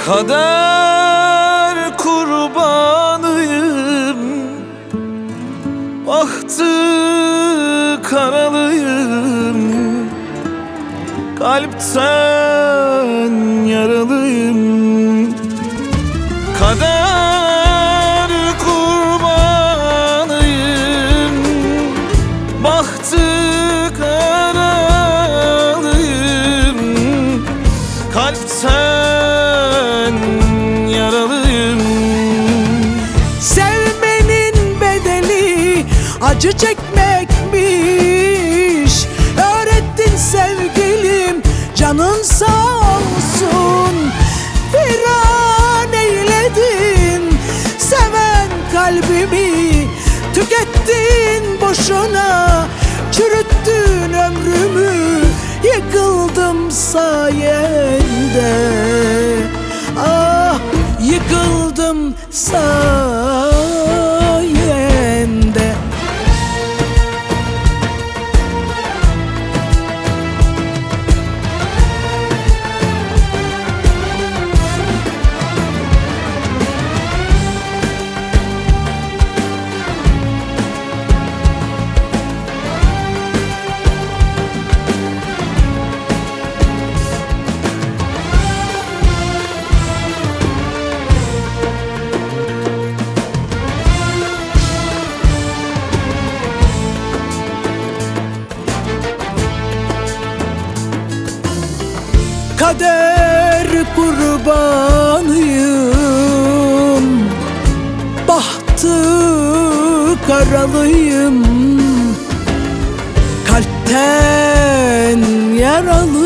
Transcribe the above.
Kader kurbanıyım, bahtı karalıyım, kalpten yaralıyım. Kader kurbanıyım, bahtı karalıyım, kalpten yaralıyım. Sevmenin bedeli acı çekmekmiş. Öğrettin sevgilim, canın sağ olsun. Viran eyledin seven kalbimi, tükettin boşuna, çürüttün ömrümü. Yıkıldım sayende, ah yıkıldım sayende. Kader kurbanıyım, bahtı karalıyım, kalpten yaralıyım.